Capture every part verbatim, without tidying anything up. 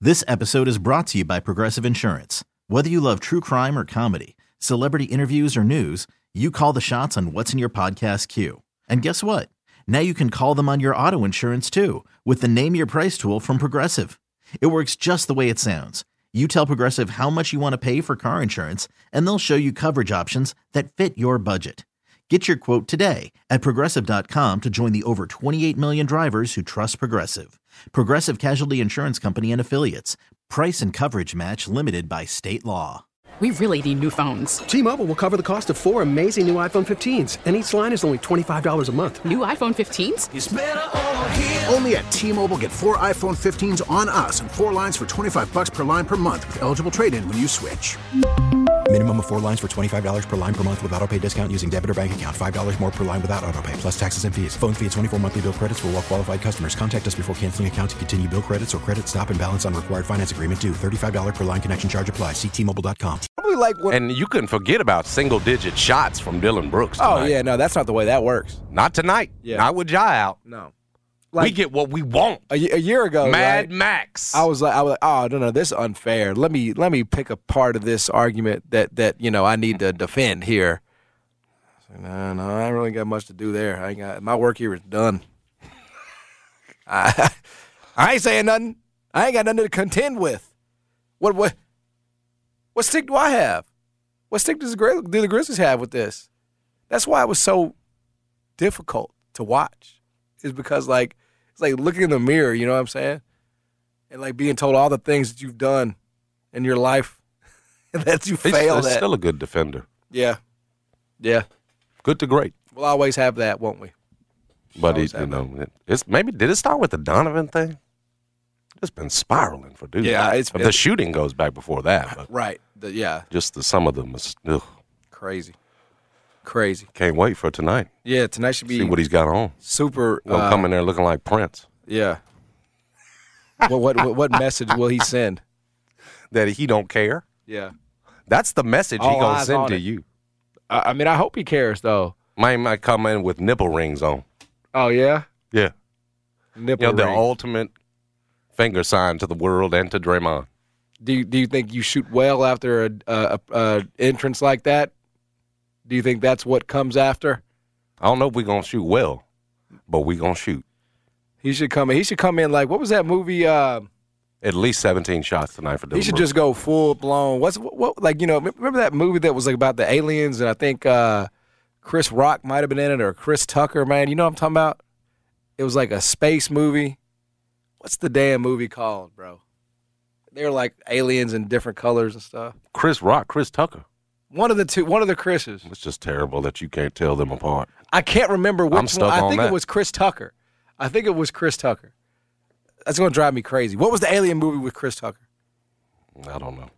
This episode is brought to you by Progressive Insurance. Whether you love true crime or comedy, celebrity interviews or news, you call the shots on what's in your podcast queue. And guess what? Now you can call them on your auto insurance too with the Name Your Price tool from Progressive. It works just the way it sounds. You tell Progressive how much you want to pay for car insurance, and they'll show you coverage options that fit your budget. Get your quote today at Progressive dot com to join the over twenty-eight million drivers who trust Progressive. Progressive Casualty Insurance Company and Affiliates. Price and coverage match limited by state law. We really need new phones. T-Mobile will cover the cost of four amazing new iPhone fifteens, and each line is only twenty-five dollars a month. New iPhone fifteens? It's better over here. Only at T-Mobile, get four iPhone fifteens on us and four lines for twenty-five bucks per line per month with eligible trade-in when you switch. Minimum of four lines for twenty-five dollars per line per month with autopay discount using debit or bank account. five dollars more per line without autopay, plus taxes and fees. Phone fee at twenty-four monthly bill credits for well-qualified customers. Contact us before canceling account to continue bill credits or credit stop and balance on required finance agreement due. thirty-five dollars per line connection charge applies. See T Mobile dot com. Probably like what, and you couldn't forget about single-digit shots from Dylan Brooks tonight. Oh, yeah, no, that's not the way that works. Not tonight. Yeah. Not with Jai out. No. Like, we get what we want. A, a year ago, Mad right, Max. I was like, I was like, oh no, no, this is unfair. Let me let me pick a part of this argument that that you know I need to defend here. I like, no, no, I ain't really got much to do there. I ain't got my work here is done. I I ain't saying nothing. I ain't got nothing to contend with. What what what stick do I have? What stick does the Grizz- do the Grizzlies have with this? That's why it was so difficult to watch. Is because like. It's like looking in the mirror, you know what I'm saying? And like being told all the things that you've done in your life and that you he's, failed he's at. Still a good defender. Yeah. Yeah. Good to great. We'll always have that, won't we? But he, you know, it, it's maybe did it start with the Donovan thing? It's been spiraling for dudes. Yeah, it's the been, shooting goes back before that. But right. The, yeah. Just the some of them. Ugh. Crazy. Crazy. Can't wait for tonight. Yeah, tonight should be. See what he's got on. Super. Gonna uh, come in there looking like Prince. Yeah. what, what what what message will he send? That he don't care. Yeah. That's the message All he gonna eyes send on to it. you. I, I mean, I hope he cares though. Might might come in with nipple rings on. Oh yeah. Yeah. Nipple you know, the ring. ultimate finger sign to the world and to Draymond. Do you, do you think you shoot well after a, a, a entrance like that? Do you think that's what comes after? I don't know if we're gonna shoot well, but we gonna shoot. He should come in. He should come in like what was that movie? Uh, At least seventeen shots tonight for Dylan he should Brooks. just go full blown. What's what, what like you know? Remember that movie that was like about the aliens, and I think uh, Chris Rock might have been in it, or Chris Tucker. Man, you know what I'm talking about? It was like a space movie. What's the damn movie called, bro? They were like aliens in different colors and stuff. Chris Rock, Chris Tucker. One of the two, one of the Chris's. It's just terrible that you can't tell them apart. I can't remember which I'm stuck one. I on think that. it was Chris Tucker. I think it was Chris Tucker. That's going to drive me crazy. What was the alien movie with Chris Tucker? I don't know.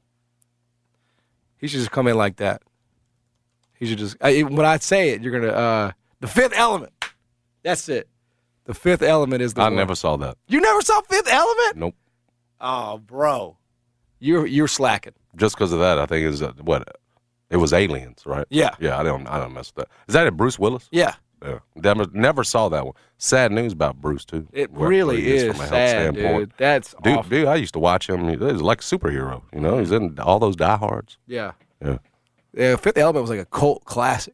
He should just come in like that. He should just, I, when I say it, you're going to, uh, The Fifth Element. That's it. The Fifth Element is the I one. never saw that. You never saw Fifth Element? Nope. Oh, bro. You're you're slacking. Just because of that, I think it was, uh, what, it was Aliens, right? Yeah. Yeah, I don't I don't mess with that. Is that it, Bruce Willis? Yeah. Yeah. Never, never saw that one. Sad news about Bruce, too. It Where- really where he is from a health sad, standpoint. dude. That's Dude, awful. dude, I used to watch him. He was like a superhero. You know, he's in all those diehards. Yeah. Yeah. Yeah, Fifth Element was like a cult classic.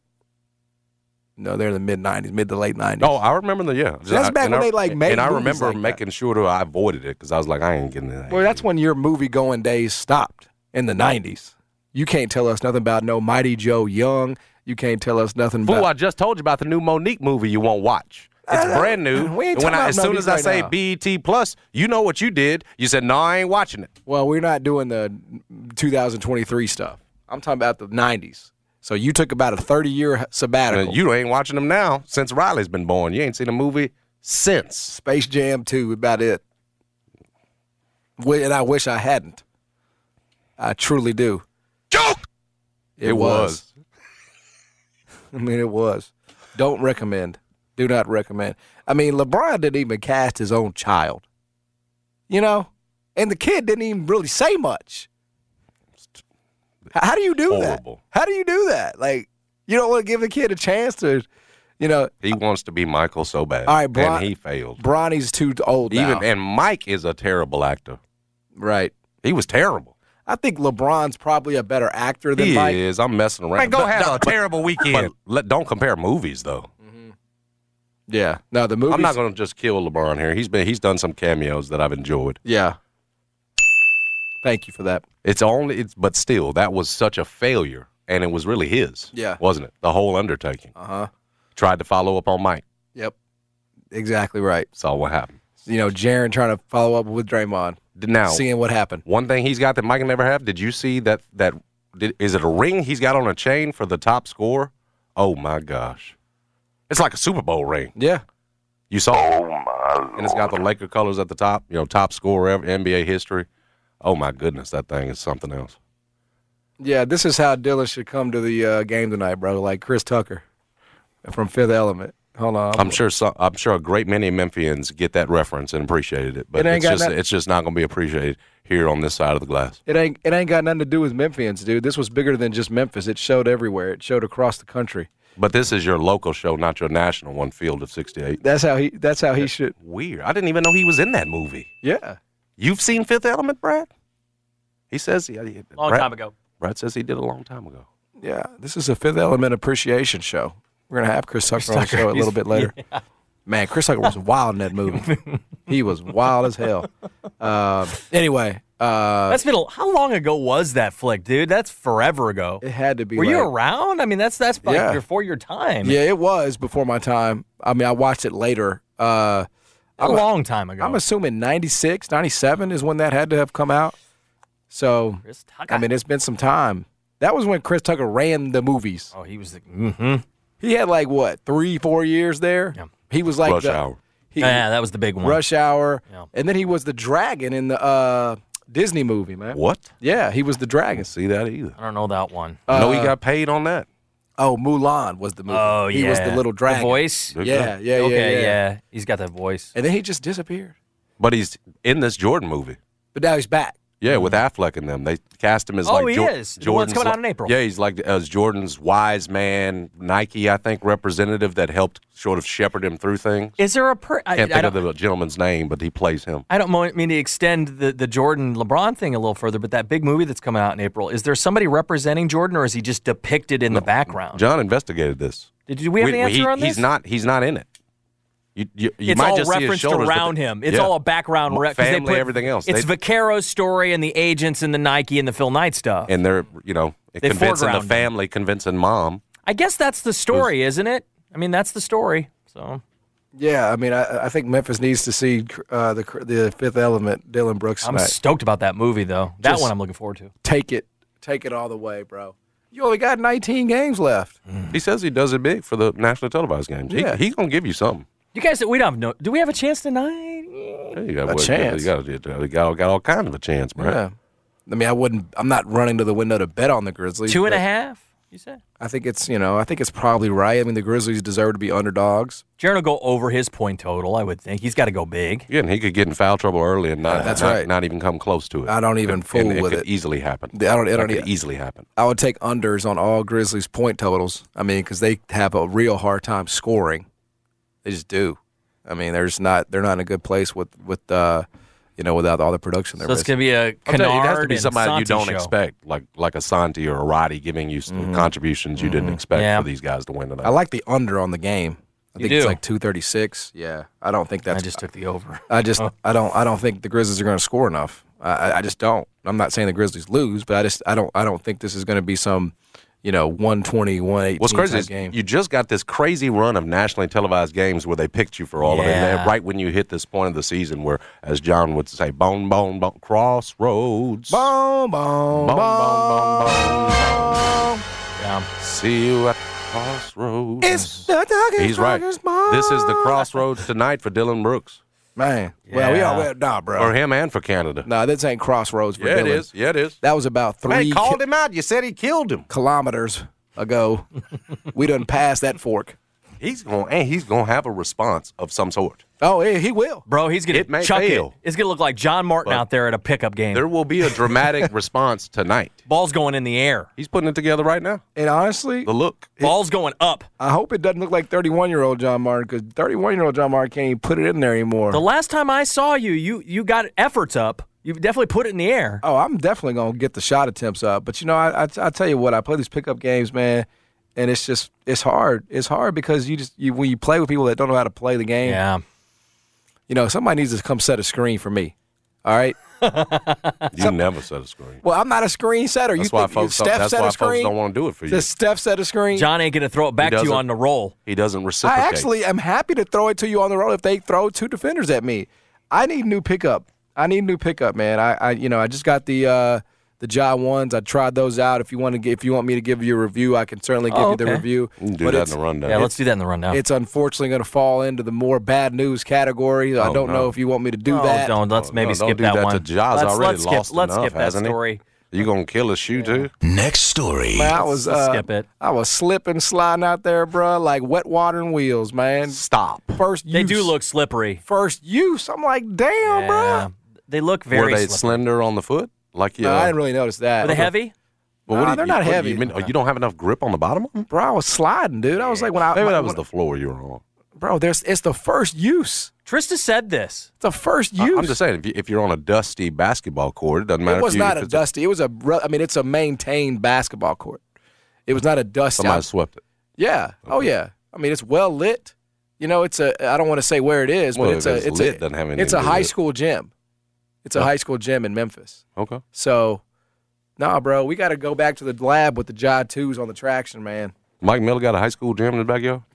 No, they're in the mid nineties, mid to late nineties. Oh, I remember the yeah. So that's back And when I- they, like, made And I movies remember like that. making sure that I avoided it because I was like, I ain't getting that. Well, that's when your movie going days stopped in the nineties. You can't tell us nothing about no Mighty Joe Young. You can't tell us nothing Fool, about. I just told you about the new Monique movie you won't watch. It's Uh, brand new. we ain't And when talking I, about as soon Monique as I right say now. B E T Plus, you know what you did. You said, no, I ain't watching it. Well, we're not doing the two thousand twenty-three stuff. I'm talking about the nineties. So you took about a thirty-year sabbatical. And you ain't watching them now since Riley's been born. You ain't seen a movie since. Space Jam two, about it. Wi- And I wish I hadn't. I truly do. Joke! It, It was. was. I mean, it was. Don't recommend. Do not recommend. I mean, LeBron didn't even cast his own child. You know? And the kid didn't even really say much. H- How do you do Horrible. that? How do you do that? Like, you don't want to give the kid a chance to, you know. He wants to be Michael so bad. All right, Bron- and he failed. Bronny's too old now. Even and Mike is a terrible actor. Right. He was terrible. I think LeBron's probably a better actor than He Mike. is. I'm messing around. Man, go But- have no, a terrible But weekend. let, don't compare movies, though. Yeah. No, the movies. I'm not going to just kill LeBron here. He's been he's done some cameos that I've enjoyed. Yeah. Thank you for that. It's only, it's, but still, that was such a failure, and it was really his. Yeah. wasn't it? The whole undertaking. Uh huh. Tried to follow up on Mike. Yep. Exactly right. Saw what happened. You know, Jaren trying to follow up with Draymond. Now, Seeing what happened. one thing he's got that Mike can never have. Did you see that? That did, is it a ring he's got on a chain for the top scorer? Oh my gosh, it's like a Super Bowl ring. Yeah. You saw it, and it's got the Laker colors at the top. You know, top scorer ever N B A history. Oh my goodness, that thing is something else. Yeah, this is how Dylan should come to the uh, game tonight, bro. Like Chris Tucker from Fifth Element. Hold on. I'm sure. Some, I'm sure a great many Memphians get that reference and appreciated it, but It ain't it's got just nothing- it's just not going to be appreciated here on this side of the glass. It ain't it ain't got nothing to do with Memphians, dude. This was bigger than just Memphis. It showed everywhere. It showed across the country. But this is your local show, not your national one. Field of sixty-eight. That's how he. That's how he should. Weird. I didn't even know he was in that movie. Yeah. You've seen Fifth Element, Brad? He says he, he Long Brad, time ago. Brad says he did a long time ago. Yeah. This is a Fifth Element appreciation show. We're gonna have Chris Tucker on the show a little bit later. Yeah. Man, Chris Tucker was wild in that movie. He was wild as hell. Um, anyway, uh, That's been a, how long ago was that flick, dude? That's forever ago. it had to be. Were you like- around? I mean, that's that's like Yeah. before your time. Yeah, it was before my time. I mean, I watched it later. Uh, a long time ago. I'm assuming ninety-six, ninety-seven is when that had to have come out. So, Chris Tucker. I mean, it's been some time. That was when Chris Tucker ran the movies. oh, he was. The, mm-hmm. He had like what three, four years there. Yeah. He was like Rush the, Hour. He, Yeah, that was the big one. Rush Hour, Yeah. and then he was the dragon in the uh, Disney movie, man. What? Yeah, he was the I dragon. didn't see that either. I don't know that one. no, he Uh, got paid on that. Oh, Mulan was the movie. oh, he yeah. was the little dragon. The voice. Good Yeah, guy. yeah, okay, yeah, yeah, He's got that voice. And then he just disappeared. But he's in this Jordan movie. But now he's back. Yeah, with Affleck and them. They cast him as Oh, like he Jor- is. The one that's Jordan's coming out li- in April. Yeah, he's like as Jordan's wise man, Nike, I think, representative that helped sort of shepherd him through things. Is there a per? I, Can't I think of don't, the gentleman's name, but he plays him. I don't mo- mean to extend the, the Jordan LeBron thing a little further, but that big movie that's coming out in April, is there somebody representing Jordan, or is he just depicted in the background? John investigated this. Did you, we have We- the answer he- on this? He's not. He's not in it. You, you, you It's might all just see his referenced shoulders, but around the- him. It's yeah. all a background. Re- 'cause they family, put- everything else. It's They- Vaquero's story and the agents and the Nike and the Phil Knight stuff. and they're you know They convincing the foreground him. family, convincing mom. I guess that's the story, isn't it? I mean, that's the story. So Yeah, I mean, I, I think Memphis needs to see uh, the the Fifth Element, Dylan Brooks I'm tonight. stoked about that movie, though. That Just- one I'm looking forward to. Take it, take it all the way, bro. You only got nineteen games left. He says he does it big for the nationally televised games. Yeah. He, he's gonna give you something. You guys, we don't have no. Do we have a chance tonight? Yeah, you got A what, chance. You got, you got, you got, got all kinds of a chance, bro. Yeah. I mean, I wouldn't. I'm not running to the window to bet on the Grizzlies. Two and a but half. You said. I think it's you know. I think it's probably right. I mean, the Grizzlies deserve to be underdogs. Jaron will go over his point total. I would think he's got to go big. Again, he could get in foul trouble early and not, That's not, right. not even come close to it. I don't even And- fool and with it. it. Could easily happen. I don't. I That don't. could Even, easily happen. I would take unders on all Grizzlies point totals. I mean, because they have a real hard time scoring. They just do. I mean, there's not. They're not in a good place with with uh, you know, without all the production. They're So it's missing. going to be a I'll tell you, it has to Kennard be and somebody you Santi don't show. expect, like like a Santi or a Roddy giving you some Mm-hmm. contributions you didn't expect Yeah. for these guys to win tonight. I like the under on the game. I You think it's do? like two thirty-six. Yeah, I don't think that's. I just took the over. I just. I don't. I don't think the Grizzlies are going to score enough. I, I- I just don't. I'm not saying the Grizzlies lose, but I just. I don't. I don't think this is going to be some, you know, one twenty, one eighteen What's crazy type is game. you just got this crazy run of nationally televised games where they picked you for all of it. And Yeah. then right when you hit this point of the season where, as John would say, bone, bone, bone, crossroads. Boom, boom, Boom, boom, boom, boom, boom. Yeah. See you at the crossroads. It's the Douglas He's right. Rockers Ball. This is the crossroads tonight for Dylan Brooks. Man. Well, we Yeah. all well, nah, bro. For him and for Canada. Nah, this ain't crossroads for yeah, it Dylan. is. Yeah, it is. That was about three Hey, called him out. You said he killed him. kilometers ago. We done passed that fork. He's going and he's going to have a response of some sort. Oh, yeah, he will. Bro, he's going It may to chuck fail. it. It's going to look like John Martin But out there at a pickup game. There will be a dramatic response tonight. Ball's going in the air. He's putting it together right now. And honestly, The look. Ball's going up. I hope it doesn't look like thirty-one-year-old John Martin, because thirty-one-year-old John Martin can't even put it in there anymore. The last time I saw you, you you got efforts up. You've definitely put it in the air. Oh, I'm definitely gonna get the shot attempts up. But you know, I, I I tell you what, I play these pickup games, man, and it's just it's hard. It's hard because you just you when you play with people that don't know how to play the game. Yeah. You know, somebody needs to come set a screen for me. All right. You never set a screen. Well, I'm not a screen setter. That's you why think folks. Steph That's set why a folks screen? don't want to do it for you. Does Steph set a screen? John ain't going to throw it back to you doesn't- on the roll. He doesn't I reciprocate. actually am happy to throw it to you on the road if they throw two defenders at me. I need new pickup. I need new pickup, man. I, I you know, I just got the uh, the Jai ones. I tried those out. If you want to, get, if you want me to give you a review, I can certainly give Oh, you the okay. review. You can do But that it's- in the rundown. Yeah, let's do that in the rundown. It's unfortunately going to fall into the more bad news category. I Oh, don't no. know if you want me to do oh, that. don't. Let's Oh, maybe no, skip don't do that, that one. to Jaws. Let's, Already let's lost skip, let's enough, skip that hasn't he? story. You gonna kill his shoe too? Next story. Man, I was Let's uh, skip it. I was slipping, sliding out there, bro, like wet water and wheels, man. Stop. First use. They do look slippery. First use. I'm like, damn, Yeah. bro. They look very Were they slippery. slender on the foot? Like you? No, I didn't really notice that. Were they heavy? Well, Nah, do you- they're not what do heavy. You, mean, oh, you don't have enough grip on the bottom of them? Bro, I was sliding, dude. I was like, when I Maybe when, that was when- the floor you were on. bro. There's it's the first use. Trista said this. It's the first I- use. I'm just saying, if, you, if you're on a dusty basketball court, it doesn't matter. It was if you, not if a it's dusty. It was a. re- I mean, it's a maintained basketball court. It was not a dusty. Somebody swept it. Yeah. Oh yeah. I mean, it's well lit. You know, it's a. I don't want to say where it is, Well, but it's if a. it's It's lit, a. doesn't have anything It's a to do high with it. school gym. It's a Oh. high school gym in Memphis. Okay. So, nah, bro, we got to go back to the lab with the Jai twos on the traction, man. Mike Miller got a high school gym in his backyard?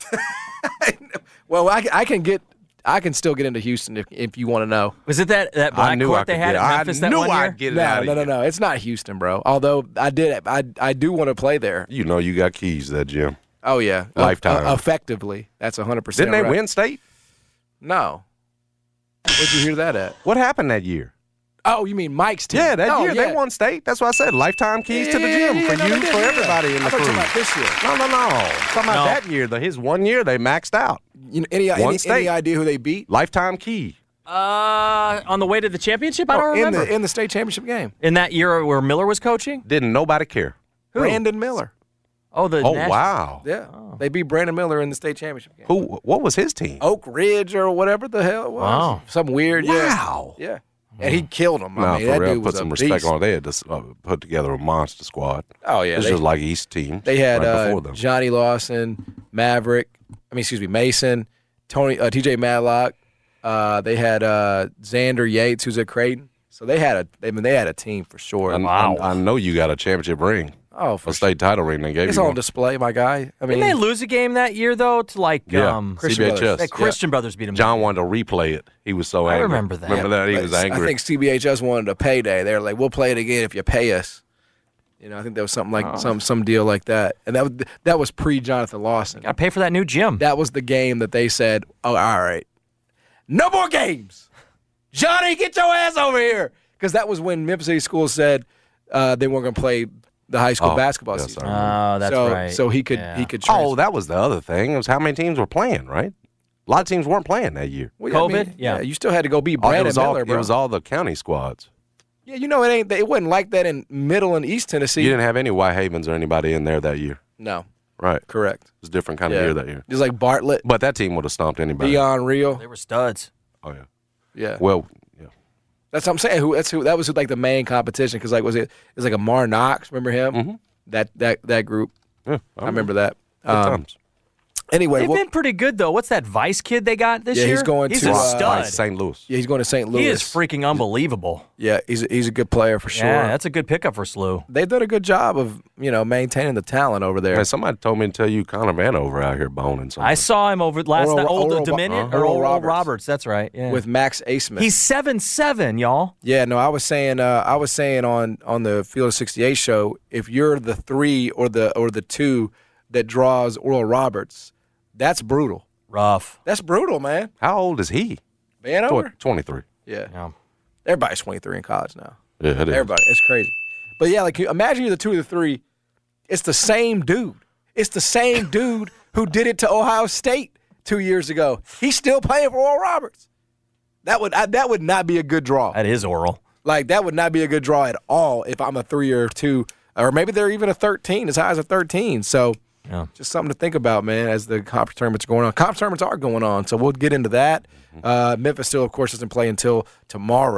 Well, I, I can get. I can still get into Houston if, if you want to know. Was it that, that black I knew court I they could had get, at Memphis I that knew one year? I'd get it No, out of no, no, you. no. It's not Houston, bro. Although I did, I I do want to play there. You know you got keys to that gym. Oh yeah, Lifetime. Uh, effectively, that's a hundred percent. Didn't they right. win state? No. Where'd you hear that at? What happened that year? Oh, you mean Mike's team? Yeah, that Oh, year yeah. they won state. That's what I said. Lifetime keys Yeah, to the yeah, gym yeah, for no, you, they did, for yeah. everybody in I the thought you crew. were talking about this year. No, no, no. I'm talking about No. that year. The, his one year they maxed out. You know, any, One any, state. any idea who they beat? Lifetime key. Uh, on the way to the championship? I Oh, don't in remember. the in the state championship game. In that year where Miller was coaching? Didn't nobody care. Who? Brandon Miller. Oh, the Oh, national- wow. Yeah, they beat Brandon Miller in the state championship game. Who? What was his team? Oak Ridge or whatever the hell it was. Wow. Something weird. Wow. Yeah. Yeah. And he killed him. I No, mean, for that real. dude Put was some a respect beast. on it. They had to uh, put together a monster squad. Oh yeah, This they, was like East team. they had right uh, before them. Johnny Lawson, Maverick. I mean, excuse me, Mason, Tony, uh, T J Matlock. Uh, they had uh, Xander Yates, who's at Creighton. So they had a. I mean, they had a team for sure. I, I, I know you got a championship ring, oh, for a sure. state title ring. They gave It's you on one. display, my guy. I mean, Didn't they lose a game that year, though, to like Yeah, um, Christian C B H S. Brothers. that Christian Brothers beat him? John wanted to replay it. He was so I angry. remember that. Remember that? He but was angry. I think C B H S wanted a payday. They were like, "We'll play it again if you pay us." You know, I think there was something like Oh. some some deal like that, and that was that was pre Jonathan Lawson. Got to pay for that new gym. That was the game that they said, "Oh, all right, no more games, Johnny, get your ass over here," because that was when Memphis City Schools said uh, they weren't going to play the high school Oh, basketball yes, season. I remember. Oh, that's so, right. So he could Yeah. he could. Oh, Transfer. that was the other thing. It was how many teams were playing, right? A lot of teams weren't playing that year. Well, yeah, I COVID? mean, Yeah. you still had to go beat Oh, Brandon it was all Miller, bro. it was all the county squads. yeah, you know, it ain't. It wasn't like that in Middle and East Tennessee. You didn't have any White Havens or anybody in there that year. No, Right. It correct. was a different kind of Yeah. year that year. Just like Bartlett, But that team would have stomped anybody. Dion Real. They were studs. Oh, yeah. Yeah, Well, yeah. that's what I'm saying. Who? That's who. That was like the main competition because like was it? It was like a Mar Knox. Remember him? Mm-hmm. That that that group. yeah I remember that. Good Um, times. anyway, They've well, been pretty good, though. What's that Vice kid they got this Yeah, year? he's going He's to, a uh, stud. Saint Louis. yeah, he's going to Saint Louis. He is freaking unbelievable. Yeah, he's a, he's a good player for sure. Yeah, that's a good pickup for Slew. They've done a good job of you know maintaining the talent over there. Man, somebody told me to tell you Connor Vanover out here boning something. I saw him over last Oral- night. Old Oral- Dominion uh-huh. or Oral Oral Roberts. Roberts. That's right. Yeah. With Max Asmith. He's seven seven, y'all. Yeah, no, I was saying, uh, I was saying on on the Field of sixty-eight show, if you're the three or the or the two that draws Oral Roberts, that's brutal. Rough. That's brutal, man. How old is he? Vanover? Tw- twenty-three. Yeah. Yeah. Everybody's twenty-three in college now. Yeah, it is. Everybody, it's crazy. But yeah, like you- imagine you're the two or the three. It's the same dude. It's the same dude who did it to Ohio State two years ago. He's still playing for Oral Roberts. That would I, that would not be a good draw. That is Oral. Like that would not be a good draw at all if I'm a three or two, or maybe they're even a thirteen, as high as a thirteen. So Yeah. just something to think about, man, as the conference tournaments are going on. Conference tournaments are going on, so we'll get into that. Uh, Memphis still, of course, doesn't play until tomorrow.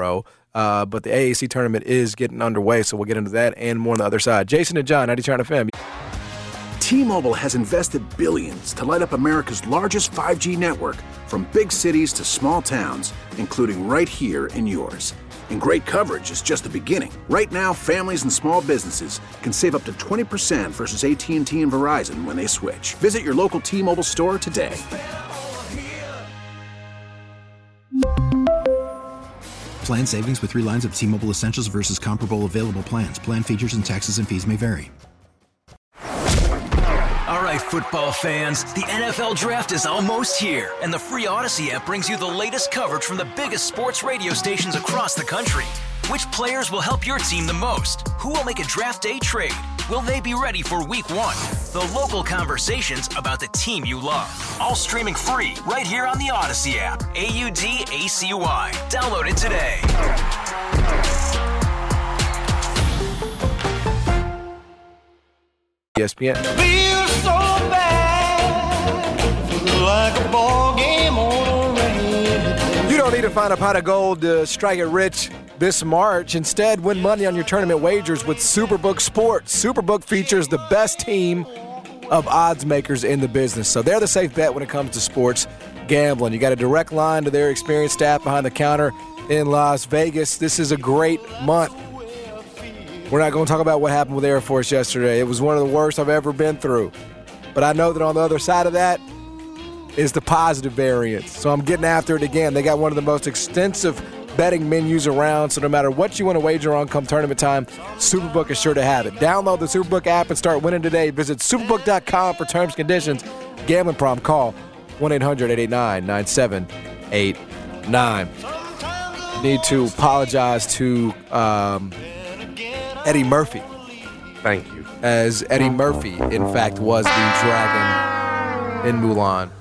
Uh, but the A A C tournament is getting underway, so we'll get into that and more on the other side. Jason and John, ninety-two F M. T-Mobile has invested billions to light up America's largest five G network, from big cities to small towns, including right here in yours. And great coverage is just the beginning. Right now, families and small businesses can save up to twenty percent versus A T and T and Verizon when they switch. Visit your local T-Mobile store today. Plan savings with three lines of T-Mobile Essentials versus comparable available plans. Plan features and taxes and fees may vary. All right, football fans, the N F L Draft is almost here, and the free Odyssey app brings you the latest coverage from the biggest sports radio stations across the country. Which players will help your team the most? Who will make a draft day trade? Will they be ready for week one? The local conversations about the team you love. All streaming free right here on the Odyssey app. A U D A C Y. Download it today. E S P N. Feel so bad, feel like a ball game on a rainy day. You don't need to find a pot of gold to strike it rich this March. Instead, win money on your tournament wagers with Superbook Sports. Superbook features the best team of odds makers in the business. So they're the safe bet when it comes to sports gambling. You got a direct line to their experienced staff behind the counter in Las Vegas. This is a great month. We're not going to talk about what happened with Air Force yesterday. It was one of the worst I've ever been through. But I know that on the other side of that is the positive variance. So I'm getting after it again. They got one of the most extensive betting menus around, so no matter what you want to wager on come tournament time, Superbook is sure to have it. Download the Superbook app and start winning today. Visit superbook dot com for terms and conditions. Gambling problem, call one eight hundred eight eight nine nine seven eight nine. Need to apologize to um, Eddie Murphy. Thank you. As Eddie Murphy, in fact, was the dragon in Mulan.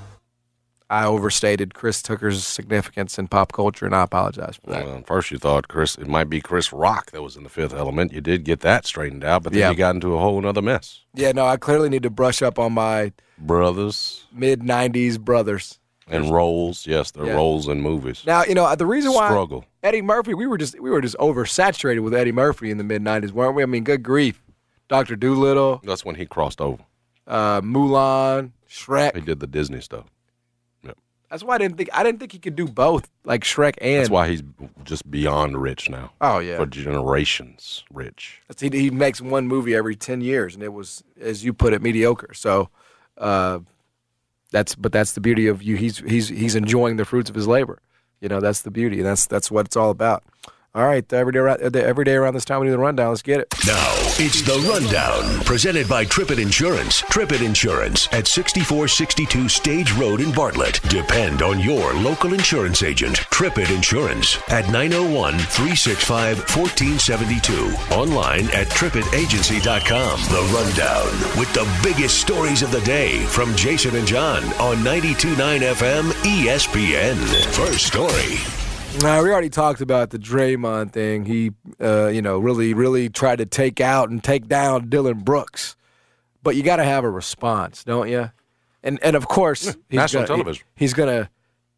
I overstated Chris Tucker's significance in pop culture, and I apologize for that. Well, first you thought Chris, it might be Chris Rock that was in The Fifth Element. You did get that straightened out, but then yeah. you got into a whole other mess. Yeah, no, I clearly need to brush up on my brothers, mid nineties brothers. And roles, yes, they're yeah. roles in movies. Now, you know, the reason why Struggle. Eddie Murphy, we were just we were just oversaturated with Eddie Murphy in the mid nineties, weren't we? I mean, good grief. Doctor Dolittle. That's when he crossed over. Uh, Mulan, Shrek. He did the Disney stuff. Yep. That's why I didn't think I didn't think he could do both, like Shrek and. That's why he's just beyond rich now. Oh yeah, for generations rich. That's, he, he makes one movie every ten years, and it was, as you put it, mediocre. So, uh, that's but that's the beauty of you. He's he's he's enjoying the fruits of his labor. You know, that's the beauty, and that's that's what it's all about. All right, every day, around, every day around this time we do the rundown. Let's get it. Now, it's the Rundown, presented by Trippett Insurance. Trippett Insurance at sixty-four sixty-two Stage Road in Bartlett. Depend on your local insurance agent. Trippett Insurance at nine oh one, three six five, one four seven two. Online at trippett agency dot com. The Rundown with the biggest stories of the day from Jason and John on ninety-two point nine F M E S P N. First story. Now, we already talked about the Draymond thing. He, uh, you know, really, really tried to take out and take down Dylan Brooks. But you got to have a response, don't you? And and of course, yeah, he's national gonna, television. He, he's gonna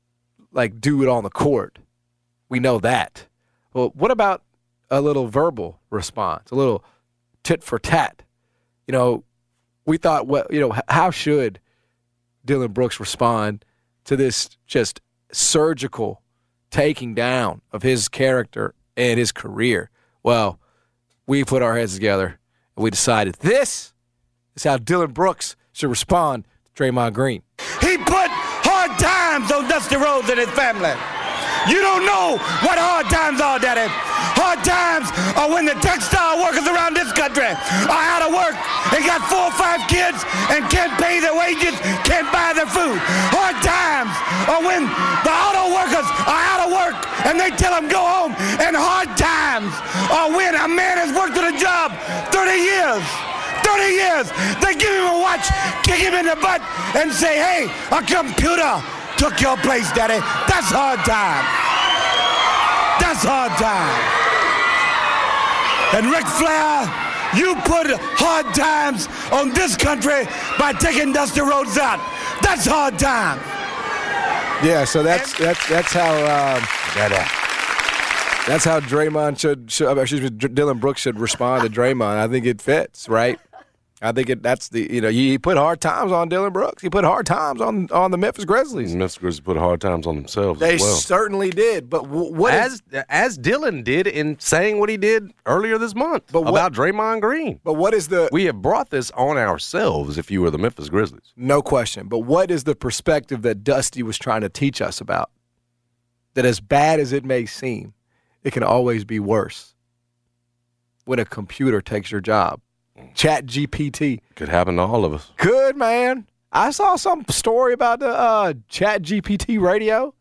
like do it on the court. We know that. Well, what about a little verbal response, a little tit for tat? You know, we thought, well, you know, how should Dylan Brooks respond to this just surgical taking down of his character and his career? Well, we put our heads together and we decided this is how Dylan Brooks should respond to Draymond Green. He put hard times on Dusty Rhodes and his family. You don't know what hard times are, Daddy. Hard times are when the textile workers around this country are out of work and got four or five kids and can't pay their wages, can't buy their food. Hard times are when the auto workers are out of work and they tell them go home. And hard times are when a man has worked at a job thirty years. thirty years. They give him a watch, kick him in the butt, and say, hey, a computer took your place, Daddy. That's hard time. That's hard time. And Ric Flair, you put hard times on this country by taking Dusty Rhodes out. That's hard time. Yeah, so that's that's that's how um, That's how Draymond should, should excuse me, Dylan Brooks should respond to Draymond. I think it fits, right? I think it. That's the you know he put hard times on Dylan Brooks. He put hard times on on the Memphis Grizzlies. The Memphis Grizzlies put hard times on themselves. They as well. certainly did. But w- what as is, as Dylan did in saying what he did earlier this month but what, about Draymond Green. But what is the? We have brought this on ourselves. If you were the Memphis Grizzlies, no question. But what is the perspective that Dusty was trying to teach us about? That as bad as it may seem, it can always be worse when a computer takes your job. Chat G P T. Could happen to all of us. Good, man. I saw some story about the uh, Chat G P T radio.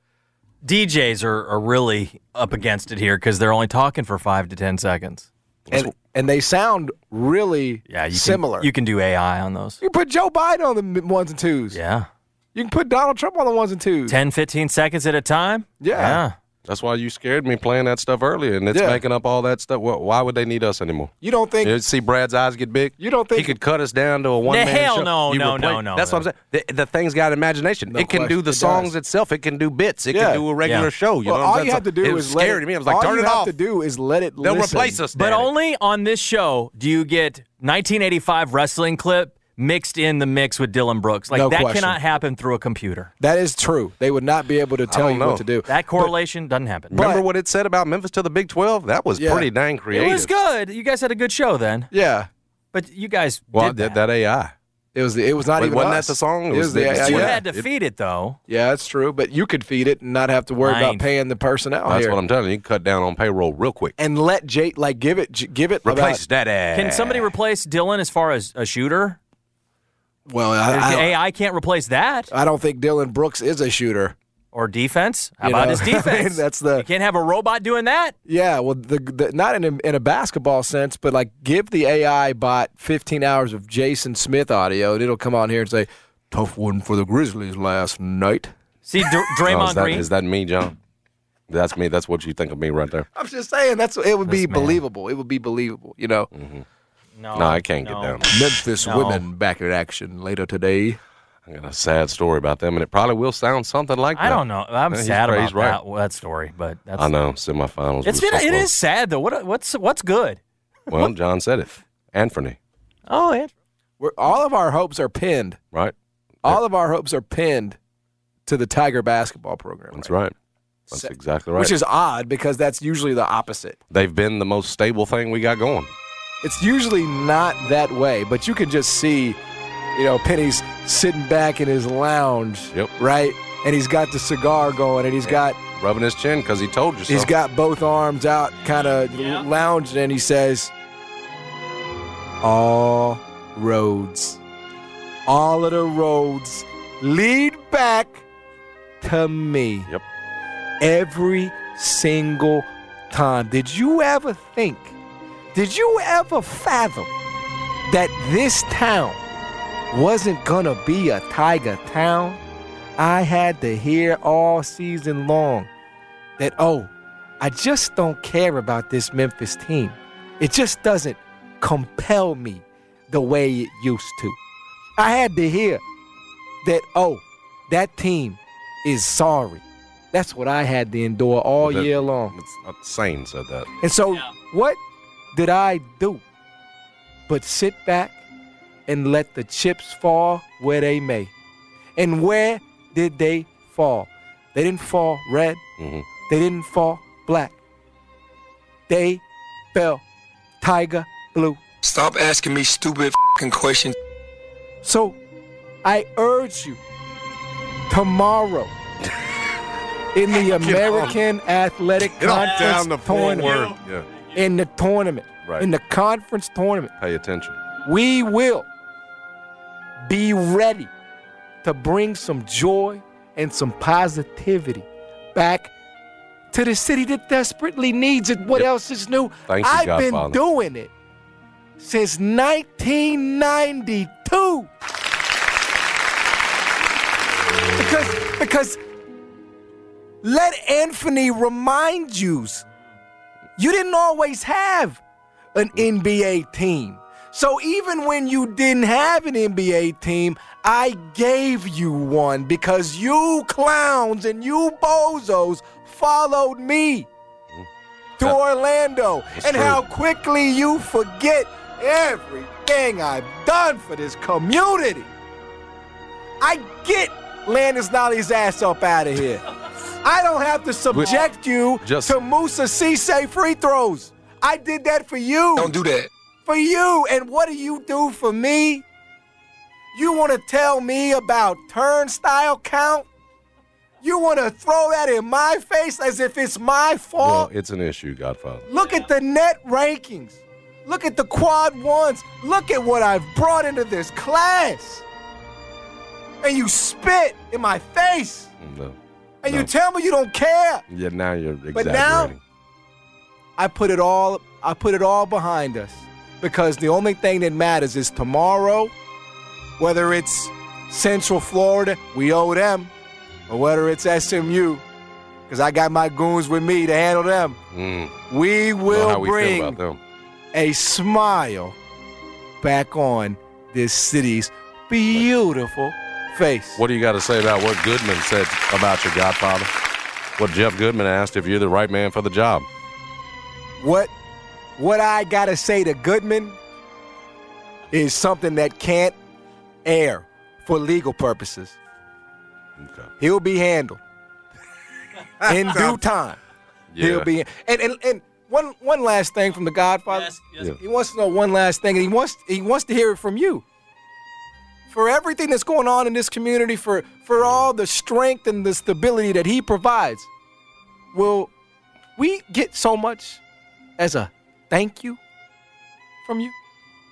D Js are, are really up against it here because they're only talking for five to ten seconds. And, and they sound really yeah, you similar. Can, you can do A I on those. You can put Joe Biden on the ones and twos. Yeah. You can put Donald Trump on the ones and twos. ten, fifteen seconds at a time? Yeah. Yeah. That's why you scared me playing that stuff earlier, and it's Yeah. making up all that stuff. Well, why would they need us anymore? You don't think? You see Brad's eyes get big? You don't think he could cut us down to a one-man hell show? no, You no, replace- no, no. That's what I'm saying. The, the thing's got imagination. No it can do question. the It songs does. itself. It can do bits. It Yeah. can do a regular Yeah. show. You Well, know what all I'm saying? you have to do it was is let scary it, to me. I was like, all turn you it have off. to do is let it They'll listen. replace us. But Daddy. only on this show do you get nineteen eighty-five wrestling clip mixed in the mix with Dylan Brooks. Like, No that question. cannot happen through a computer. That is true. They would not be able to tell don't you know. what to do. That correlation doesn't happen. But- Remember what it said about Memphis to the Big twelve? That was Yeah. pretty dang creative. It was good. You guys had a good show then. Yeah. But you guys Well, did that. that, that A I. It was. It was not Wait, even. wasn't us. that the song? It was the. the- yeah, you yeah. had to It- feed it, though. Yeah, that's true. But you could feed it and not have to worry I about ain't- paying the personnel That's here. what I'm telling you. You can cut down on payroll real quick. And let Jake like give it. j- Give it. Replace about, that ass. Can somebody replace Dylan as far as a shooter? Well, I, I, don't, A I can't replace that. I don't think Dylan Brooks is a shooter. Or defense? How You about know? his defense? I mean, that's the- You can't have a robot doing that. Yeah, well, the, the not in a, in a basketball sense, but like give the A I bot fifteen hours of Jason Smith audio, and it'll come on here and say, "Tough one for the Grizzlies last night." See, D- Oh, Draymond is, that, Green. is that me, John? That's me. That's what you think of me right there. I'm just saying that's it would be This man. believable. It would be believable, you know. no, No, I can't no. get down. Memphis No. women back in action later today. I got a sad story about them, and it probably will sound something like that. I don't know. I'm Yeah, he's sad right, about he's right. that, that story, but that's I know. Semifinals. It's was been. so It close. is sad though. What? What's what's good? Well, John said it. Anthony, Oh, yeah. We're, all of our hopes are pinned. right? All of our hopes are pinned to the Tiger basketball program. That's right? right. That's So- exactly right. Which is odd because that's usually the opposite. They've been the most stable thing we got going. It's usually not that way, but you can just see, you know, Penny's sitting back in his lounge, Yep. right? And he's got the cigar going, and he's got Rubbing his chin because he told you so. he's got both arms out, kind of Yeah. lounging, and he says, "All roads, all of the roads lead back to me." Yep. Every single time. Did you ever think? Did you ever fathom that this town wasn't gonna be a Tiger town? I had to hear all season long that, oh, I just don't care about this Memphis team. It just doesn't compel me the way it used to. I had to hear that, oh, that team is sorry. That's what I had to endure all That- year long. It's not Sane said that. And so, what did I do but sit back and let the chips fall where they may? And where did they fall? They didn't fall red. Mhm. They didn't fall black. They fell tiger blue. Stop asking me stupid fucking questions. So, I urge you tomorrow in the American Athletic Get on Conference down the full tournament, word. Yeah. in the tournament, Right. in the conference tournament, Pay attention. we will be ready to bring some joy and some positivity back to the city that desperately needs it. What Yep. else is new? Thank you, I've been Godfather. doing it since nineteen ninety-two. Because, because let Anthony remind you, you didn't always have an N B A team. So even when you didn't have an N B A team, I gave you one because you clowns and you bozos followed me to Yeah. Orlando, That's and true. how quickly you forget everything I've done for this community. I get Landis Nolly's ass up out of here. I don't have to subject you Just- to Musa Cisse free throws. I did that for you. Don't do that. For you. And what do you do for me? You want to tell me about turnstile count? You want to throw that in my face as if it's my Well, fault? it's an issue, Godfather. Look at the net rankings. Look at the quad ones. Look at what I've brought into this class. And you spit in my face. No. And No. you tell me you don't care. Yeah, now you're exaggerating. But now I put it all I put it all behind us. Because the only thing that matters is tomorrow, whether it's Central Florida, we owe them, or whether it's S M U, because I got my goons with me to handle them. Mm. We Know how will we feel bring about them. a smile back on this city's beautiful face. What do you got to say about what Goodman said about your Godfather? What Jeff Goodman asked if you're the right man for the job. What what I gotta say to Goodman is something that can't air for legal purposes. Okay. He'll be handled in due time. Yeah. He'll be and and, and one one last thing from the Godfather. Yes, yes. Yeah. He wants to know one last thing, and he wants he wants to hear it from you. For everything that's going on in this community, for for all the strength and the stability that he provides, will we get so much as a thank you from you?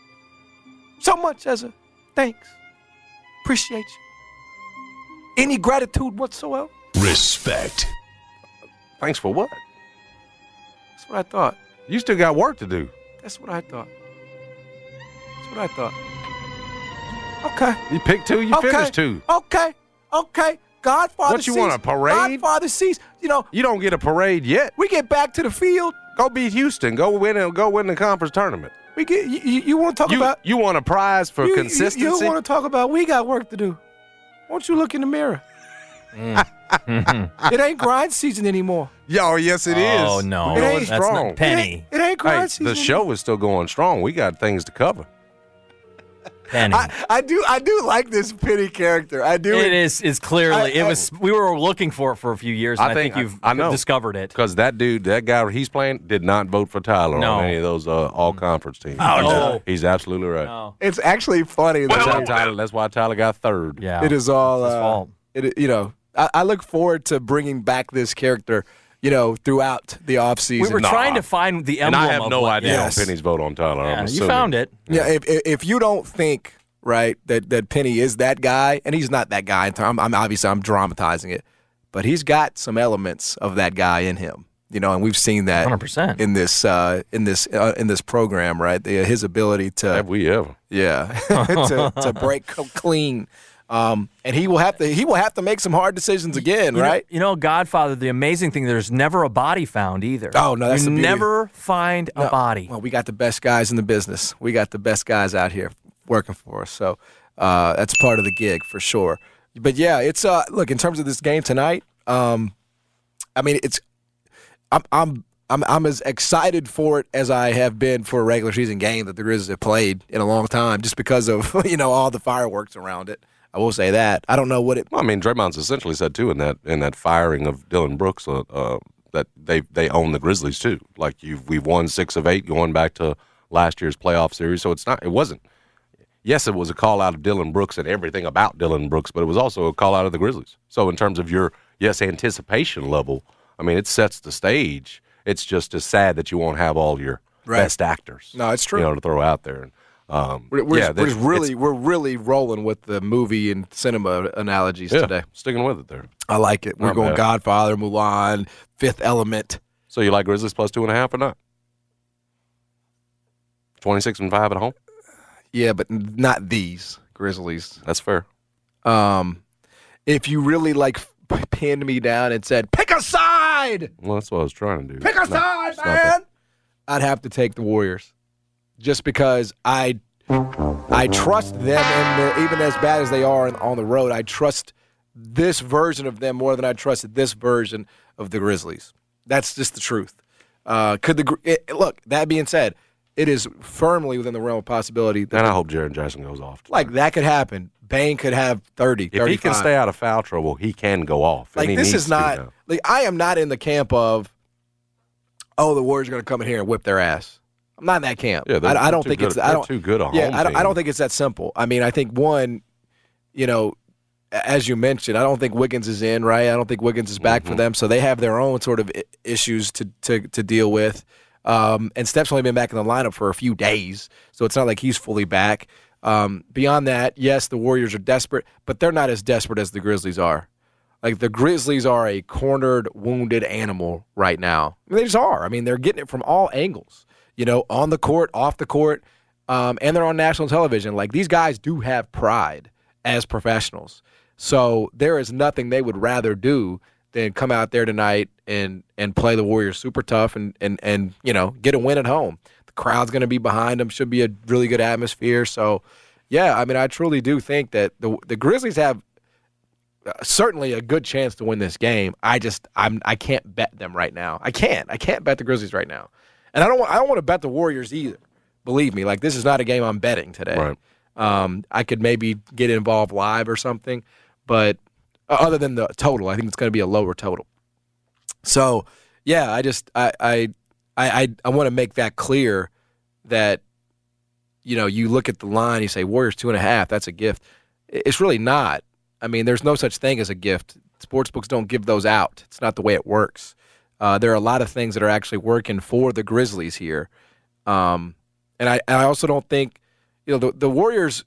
So much as a thanks. Appreciate you. Any gratitude whatsoever? Respect. Thanks for what? That's what I thought. You still got work to do. That's what I thought. That's what I thought. Okay. You picked two, you okay. finished two. Okay. Okay. Godfather What, you sees. want, a parade? Godfather sees. You know, You don't get a parade yet. we get back to the field. Go beat Houston. Go win and go win the conference tournament. We get. You, you, you want to talk You, about? you want a prize for you, you- consistency? You, want to talk about? We got work to do. Won't you look in the mirror? It ain't grind season anymore. Yo, yes it is. Oh, no. We're going That's strong. not Penny. It ain't, it ain't grind Hey, season. the show is still going strong. We got things to cover. Penny. I, I do. I do like this Penny character. I do. It is is clearly I- it I- was we were looking for it for a few years, and I I think, think- you've I know. discovered it. Because that dude, that guy he's playing, did not vote for Tyler No. on any of those uh, all-conference teams. Oh, he's, no. he's absolutely right. No. It's actually funny. That's, that how Tyler, that's why Tyler got third. Yeah. it is all. It's his Uh, fault. it, you know, I, I look forward to bringing back this character. You know, throughout the offseason. We were Nah. trying to find the And emblem I have of no what- idea Yes. on Penny's vote on Tyler. Yeah, I'm you assuming. found it. Yeah, if, if if you don't think right that that Penny is that guy, and he's not that guy. I'm, I'm obviously I'm dramatizing it, but he's got some elements of that guy in him. You know, and we've seen that one hundred percent. in this uh, in this uh, in this program, right? The, his ability to Have we ever? yeah to to break c- clean. Um, and he will have to he will have to make some hard decisions again, You know- right? You know, Godfather, the amazing thing, there's never a body found either. Oh, no, that's You the beauty. never find a No. body. Well, we got the best guys in the business. We got the best guys out here working for us. So uh, that's part of the gig for sure. But yeah, it's uh, look in terms of this game tonight. Um, I mean, it's I'm I'm I'm I'm as excited for it as I have been for a regular season game that the Grizzlies have played in a long time, just because of you know all the fireworks around it. I will say that. I don't know what it. Well, I mean, Draymond's essentially said too in that in that firing of Dylan Brooks uh, uh, that they they own the Grizzlies too. Like you, we've won six of eight going back to last year's playoff series. So it's not. It wasn't. Yes, it was a call out of Dylan Brooks and everything about Dylan Brooks, but it was also a call out of the Grizzlies. So in terms of your yes anticipation level, I mean, it sets the stage. It's just as sad that you won't have all your Right. best actors. No, it's true. You know, to throw out there. And, um, We're, we're, yeah, we're that's- just really it's- we're really rolling with the movie and cinema analogies yeah, today. sticking with it there. I like it. We're Not going bad. Godfather, Mulan, Fifth Element. So you like Grizzlies plus two and a half or not? Twenty-six and five at home. Yeah, but not these Grizzlies. That's fair. Um, if you really like p- pinned me down and said, pick a side, Well, that's what I was trying to do. pick a No, side, it's not man, that. I'd have to take the Warriors just because I I trust them, and the, even as bad as they are on the road, I trust this version of them more than I trusted this version of the Grizzlies. That's just the truth. Uh, could the it, look? That being said, it is firmly within the realm of possibility. That and I the, hope Jaren Jackson goes off. Tonight. Like that could happen. Bane could have thirty, If thirty-five. he can stay out of foul trouble, he can go off. Like and he this needs is to not. now. Like I am not in the camp of, oh, the Warriors are going to come in here and whip their ass. I'm not in that camp. Yeah, they're, I, I they're don't too think good, it's. I don't. Too good a yeah, home I don't, I team. don't think it's that simple. I mean, I think one, you know, as you mentioned, I don't think Wiggins is in, right? I don't think Wiggins is back mm-hmm. for them, so they have their own sort of I- issues to to to deal with. Um, and Steph's only been back in the lineup for a few days, so it's not like he's fully back. Um, beyond that, yes, the Warriors are desperate, but they're not as desperate as the Grizzlies are. Like the Grizzlies are a cornered, wounded animal right now. I mean, they just are. I mean, they're getting it from all angles. You know, on the court, off the court, um, and they're on national television. Like these guys do have pride as professionals. So there is nothing they would rather do than come out there tonight and and play the Warriors super tough and and and you know get a win at home. The crowd's going to be behind them. Should be a really good atmosphere. So yeah, I mean, I truly do think that the the Grizzlies have certainly a good chance to win this game. I just I'm I can't bet them right now. I can't. I can't bet the Grizzlies right now. And I don't want I don't want to bet the Warriors either. Believe me, like this is not a game I'm betting today. Right. Um, I could maybe get involved live or something, but other than the total, I think it's going to be a lower total. So, yeah, I just I I I I want to make that clear that you know you look at the line, you say Warriors two and a half, that's a gift. It's really not. I mean, there's no such thing as a gift. Sportsbooks don't give those out. It's not the way it works. Uh, there are a lot of things that are actually working for the Grizzlies here, um, and I I also don't think you know the the Warriors.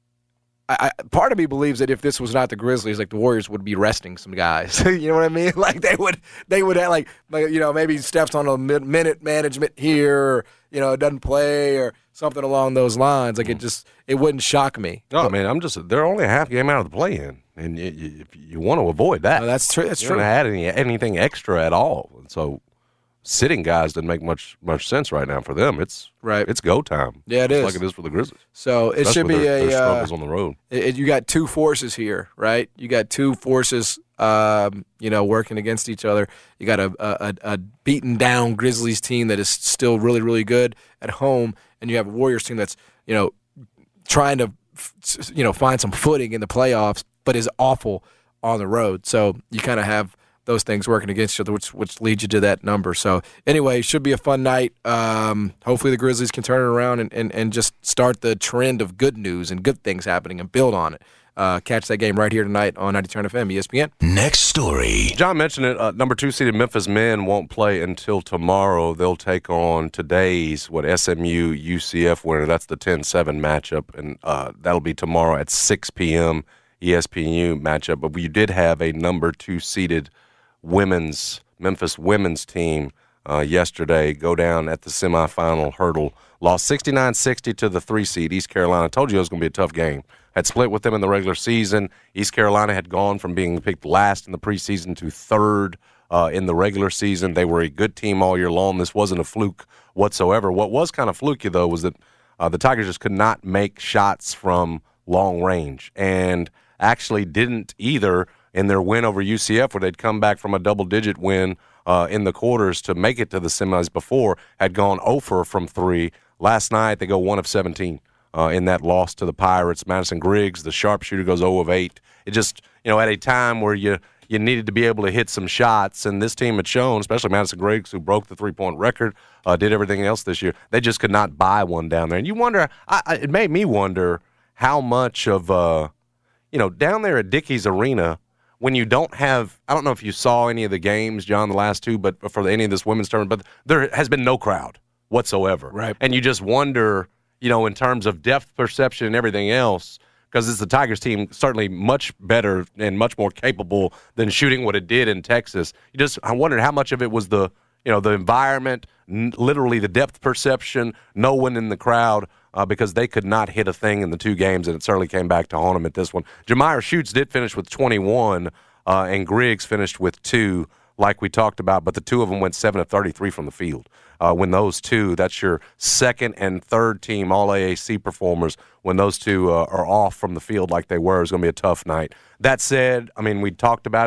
I, I, part of me believes that if this was not the Grizzlies, like the Warriors would be resting some guys. You know what I mean? Like they would, they would have like, like you know, maybe Steph's on a mid, minute management here, or you know, doesn't play or something along those lines. Like it just, it wouldn't shock me. No, I mean, I'm just they're only a half game out of the play-in, and you, you, you want to avoid that. No, that's true. That's you true. don't add any anything extra at all, and so sitting guys doesn't make much much sense right now for them. It's right. It's go time. Yeah, it just is. like it is for the Grizzlies. So it That's should be their, a their struggles uh, on the road. It, you got two forces here, right? You got two forces, um, you know, working against each other. You got a, a a beaten down Grizzlies team that is still really really good at home, and you have a Warriors team that's you know trying to you know find some footing in the playoffs, but is awful on the road. So you kind of have those things working against each other, which which leads you to that number. So anyway, should be a fun night. Um, hopefully the Grizzlies can turn it around and, and, and just start the trend of good news and good things happening and build on it. Uh, catch that game right here tonight on ninety Turn F M, E S P N. Next story. John mentioned it. Uh, number two seeded Memphis men won't play until tomorrow. They'll take on today's what S M U U C F winner. That's the ten seven matchup, and uh, that'll be tomorrow at six p.m. E S P N U matchup. But we did have a number two seeded women's Memphis women's team uh, yesterday go down at the semifinal hurdle, lost sixty-nine sixty to the three seed East Carolina. I told you it was going to be a tough game. Had split with them in the regular season. East Carolina had gone from being picked last in the preseason to third uh, in the regular season. They were a good team all year long. This wasn't a fluke whatsoever. What was kind of fluky though was that uh, the Tigers just could not make shots from long range, and actually didn't either in their win over U C F, where they'd come back from a double-digit win uh, in the quarters to make it to the semis before, had gone oh for from three. Last night, they go one of seventeen uh, in that loss to the Pirates. Madison Griggs, the sharpshooter, goes oh of eight. It just, you know, at a time where you you needed to be able to hit some shots, and this team had shown, especially Madison Griggs, who broke the three-point record, uh, did everything else this year, they just could not buy one down there. And you wonder, I, I, it made me wonder how much of, uh, you know, down there at Dickies Arena, when you don't have, I don't know if you saw any of the games, John, the last two, but for any of this women's tournament, but there has been no crowd whatsoever. Right. And you just wonder, you know, in terms of depth perception and everything else, because it's the Tigers team certainly much better and much more capable than shooting what it did in Texas. You just, I wondered how much of it was the, you know, the environment, n- literally the depth perception, no one in the crowd, uh, because they could not hit a thing in the two games, and it certainly came back to haunt them at this one. Jamire Schutz did finish with twenty-one, uh, and Griggs finished with two, like we talked about, but the two of them went seven of thirty-three from the field. Uh, when those two, that's your second and third team all A A C performers, when those two uh, are off from the field like they were, it's going to be a tough night. That said, I mean, we talked about it.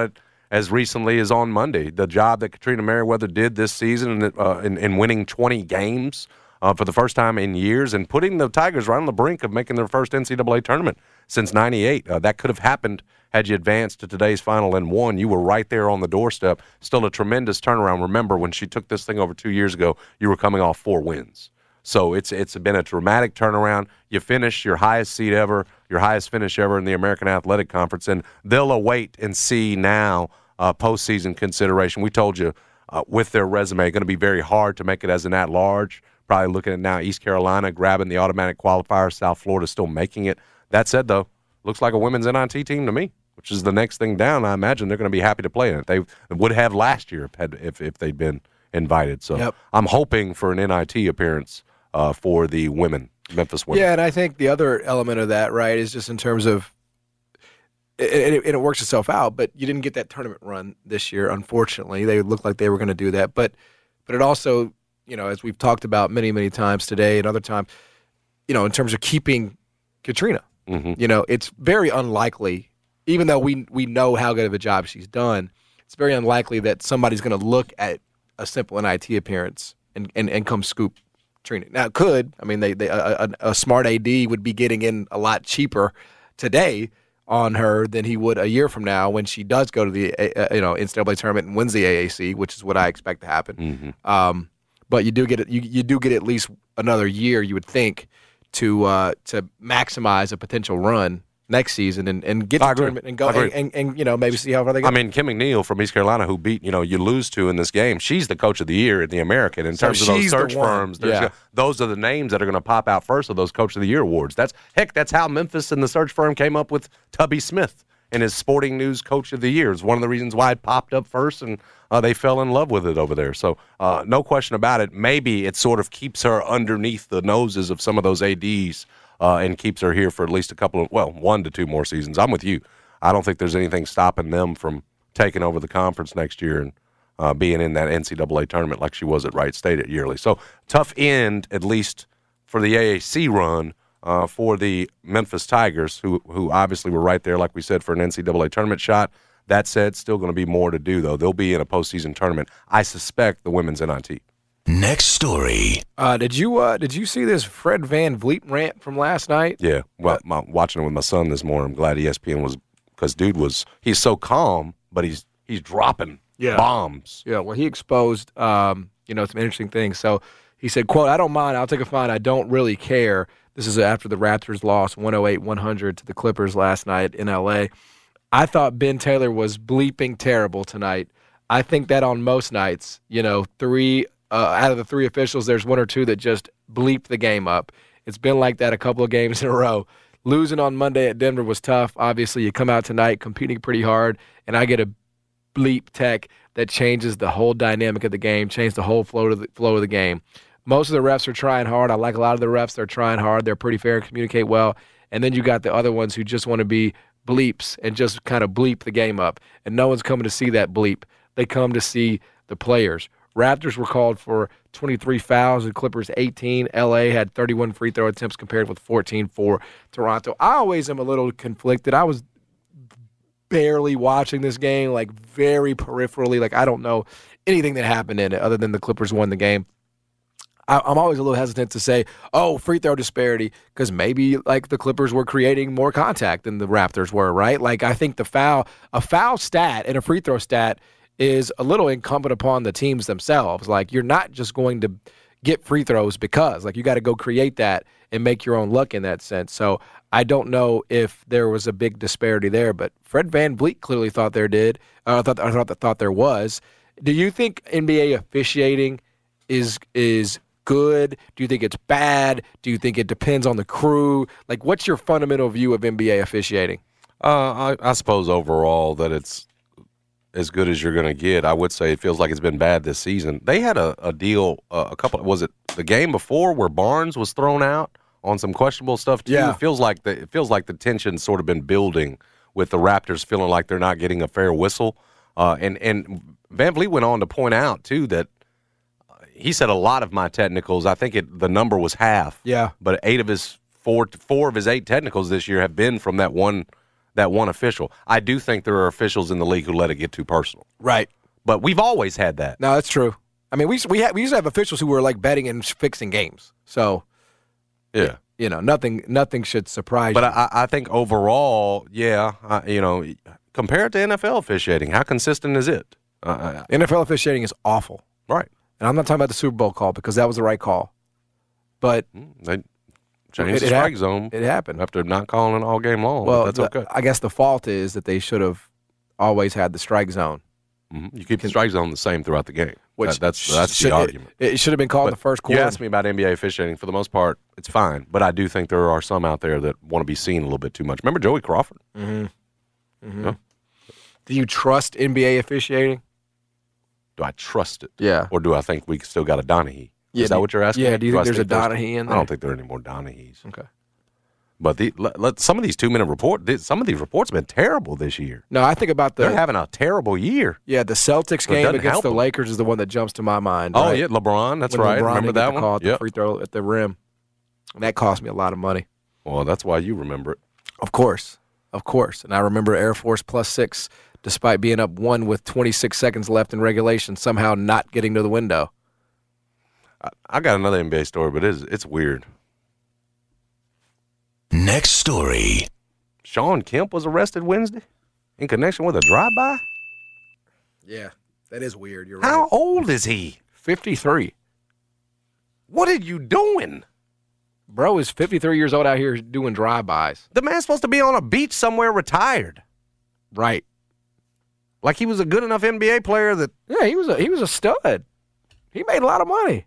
as recently as on Monday. The job that Katrina Merriweather did this season uh, in, in winning twenty games uh, for the first time in years and putting the Tigers right on the brink of making their first N C double A tournament since ninety-eight. Uh, that could have happened had you advanced to today's final and won. You were right there on the doorstep. Still a tremendous turnaround. Remember, when she took this thing over two years ago, you were coming off four wins. So it's it's been a dramatic turnaround. You finish your highest seed ever, your highest finish ever in the American Athletic Conference, and they'll await and see now uh, postseason consideration. We told you uh, with their resume, going to be very hard to make it as an at-large. Probably looking at now East Carolina grabbing the automatic qualifier, South Florida still making it. That said, though, looks like a women's N I T team to me, which is the next thing down. I imagine they're going to be happy to play in it. They would have last year if if, if they'd been invited. So yep. I'm hoping for an N I T appearance uh, for the women, Memphis women. Yeah, and I think the other element of that, right, is just in terms of it, it, it works itself out, but you didn't get that tournament run this year, unfortunately. They looked like they were going to do that. But but it also, you know, as we've talked about many, many times today and other times, you know, in terms of keeping Katrina, mm-hmm. you know, it's very unlikely, even though we we know how good of a job she's done, it's very unlikely that somebody's going to look at a simple N I T appearance and, and, and come scoop Katrina. Now, it could. I mean, they, they a, a, a smart A D would be getting in a lot cheaper today on her than he would a year from now when she does go to the uh, you know N C double A tournament and wins the A A C, which is what I expect to happen. Mm-hmm. Um, but you do get it. You, you do get at least another year, you would think, to uh, to maximize a potential run next season and, and get to the tournament and go and, and, and you know maybe see how far they go. I mean, Kim McNeil from East Carolina, who beat you know you lose to in this game, she's the coach of the year in the American in So terms of those she's the search one. firms. There's Yeah. gonna- those are the names that are going to pop out first of those coach of the year awards. That's heck, that's how Memphis and the search firm came up with Tubby Smith and his Sporting News Coach of the Year. It's one of the reasons why it popped up first, and uh, they fell in love with it over there. So uh, no question about it. Maybe it sort of keeps her underneath the noses of some of those A Ds. Uh, and keeps her here for at least a couple of, well, one to two more seasons. I'm with you. I don't think there's anything stopping them from taking over the conference next year and uh, being in that N C double A tournament like she was at Wright State at yearly. So tough end, at least for the A A C run uh, for the Memphis Tigers, who who obviously were right there, like we said, for an N C double A tournament shot. That said, still going to be more to do, though. They'll be in a postseason tournament. I suspect the women's N I T. Next story. Uh, did you uh, did you see this Fred Van Vliet rant from last night? Yeah, well, my, watching it with my son this morning. I'm glad E S P N was, because dude was he's so calm, but he's he's dropping Yeah. bombs. Yeah, well, he exposed, um, you know, some interesting things. So he said, quote, "I don't mind. I'll take a fine. I don't really care." This is after the Raptors lost one oh eight one hundred to the Clippers last night in L A. "I thought Ben Taylor was bleeping terrible tonight. I think that on most nights, you know, three uh, out of the three officials, there's one or two that just bleep the game up. It's been like that a couple of games in a row. Losing on Monday at Denver was tough. Obviously, you come out tonight competing pretty hard, and I get a bleep tech that changes the whole dynamic of the game, changes the whole flow of the, flow of the game. Most of the refs are trying hard. I like a lot of the refs. They're trying hard. They're pretty fair and communicate well. And then you got the other ones who just want to be bleeps and just kind of bleep the game up. And no one's coming to see that bleep. They come to see the players. Raptors were called for twenty-three fouls and Clippers eighteen. L A had thirty-one free throw attempts compared with fourteen for Toronto. I always am a little conflicted. I was barely watching this game, like very peripherally. Like I don't know anything that happened in it other than the Clippers won the game. I, I'm always a little hesitant to say, oh, free throw disparity, because maybe like the Clippers were creating more contact than the Raptors were, right? Like I think the foul, a foul stat and a free throw stat is a little incumbent upon the teams themselves. Like you're not just going to get free throws because, like you got to go create that and make your own luck in that sense. So I don't know if there was a big disparity there, but Fred Van Vliet clearly thought there did. Uh, I thought I thought thought there was. Do you think N B A officiating is is good? Do you think it's bad? Do you think it depends on the crew? Like, what's your fundamental view of N B A officiating? Uh, I, I suppose overall that it's as good as you're going to get. I would say it feels like it's been bad this season. They had a, a deal, uh, a couple, was it the game before where Barnes was thrown out on some questionable stuff too? Yeah. It feels like the, it feels like the tension's sort of been building with the Raptors feeling like they're not getting a fair whistle. Uh, and, and Van Vliet went on to point out too that he said a lot of my technicals, I think it the number was half. Yeah. But eight of his four four of his eight technicals this year have been from that one that one official. I do think there are officials in the league who let it get too personal. Right. But we've always had that. No, that's true. I mean, we we, ha- we used to have officials who were like betting and fixing games. So, yeah, you know, nothing nothing should surprise but you. But I, I think overall, yeah, I, you know, compare it to N F L officiating. How consistent is it? Uh, N F L officiating is awful. Right. And I'm not talking about the Super Bowl call because that was the right call. But they changed it, the it strike happened. zone. It happened After not calling it all game long. Well, but that's the, okay. I guess the fault is that they should have always had the strike zone. Mm-hmm. You keep the strike zone the same throughout the game. Which that, that's that's should, the argument. It, it should have been called but in the first quarter. You asked me about N B A officiating. For the most part, it's fine. But I do think there are some out there that want to be seen a little bit too much. Remember Joey Crawford? Mm-hmm. Mm-hmm. Yeah. Do you trust N B A officiating? Do I trust it? Yeah. Or do I think we still got a Donahue? Yeah, Is that do, what you're asking? Yeah. Do you do think I there's a think Donahue in there? I don't think there are any more Donahues. Okay. But the, let, let, some of these two-minute reports, some of these reports have been terrible this year. No, I think about the. They're having a terrible year. Yeah, the Celtics Well, it game doesn't against help the them. Lakers is the one that jumps to my mind. Oh, right? yeah, LeBron. That's When right. LeBron Remember didn't get that the one? call at the Yep. free throw at the rim. And that cost me a lot of money. Well, that's why you remember it. Of course. Of course. And I remember Air Force plus six, despite being up one with twenty-six seconds left in regulation, somehow not getting to the window. I, I got another N B A story, but it's, it's weird. Next story. Sean Kemp was arrested Wednesday in connection with a drive-by? Yeah, that is weird. You're How right. old is he? fifty-three. What are you doing? Bro is fifty-three years old out here doing drive-bys. The man's supposed to be on a beach somewhere retired. Right. Like he was a good enough N B A player that Yeah, he was a he was a stud. He made a lot of money.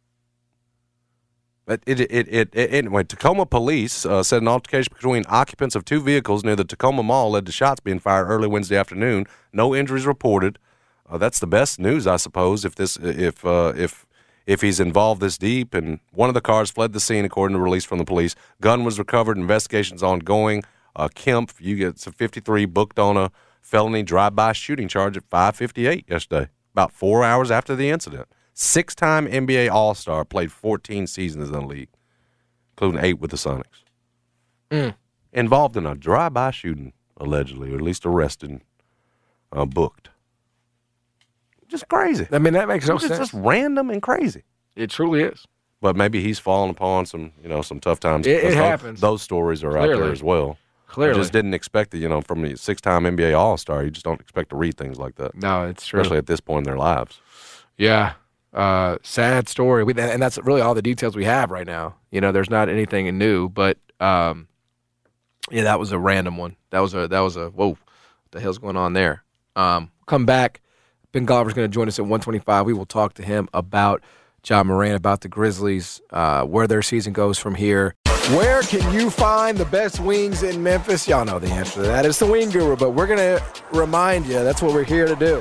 It, it, it, it, it, anyway, Tacoma police uh, said an altercation between occupants of two vehicles near the Tacoma Mall led to shots being fired early Wednesday afternoon. No injuries reported. Uh, that's the best news, I suppose, if this if uh, if if he's involved this deep. And one of the cars fled the scene, according to release from the police. Gun was recovered. Investigations ongoing. Uh, Kemp, you get some fifty-three, booked on a felony drive-by shooting charge at five fifty-eight yesterday, about four hours after the incident. Six-time N B A All-Star, played fourteen seasons in the league, including eight with the Sonics. Mm. Involved in a drive-by shooting, allegedly, or at least arrested and uh, booked. Just crazy. I mean, that makes no It's sense. just random and crazy. It truly is. But maybe he's fallen upon some, you know, some tough times. It- it because those- happens. Those stories are out Clearly. there as well. Clearly. I just didn't expect it, you know, from the six-time N B A All-Star. You just don't expect to read things like that. No, it's true. Especially at this point in their lives. Yeah. Uh, sad story. We, and that's really all the details we have right now. You know, there's not anything new, but um, yeah, that was a random one. That was a, that was a, whoa, what the hell's going on there? Um, come back. Ben Golliver's going to join us at one twenty-five. We will talk to him about John Moran, about the Grizzlies, uh, where their season goes from here. Where can you find the best wings in Memphis? Y'all know the answer to that. It's the Wing Guru, but we're going to remind you that's what we're here to do.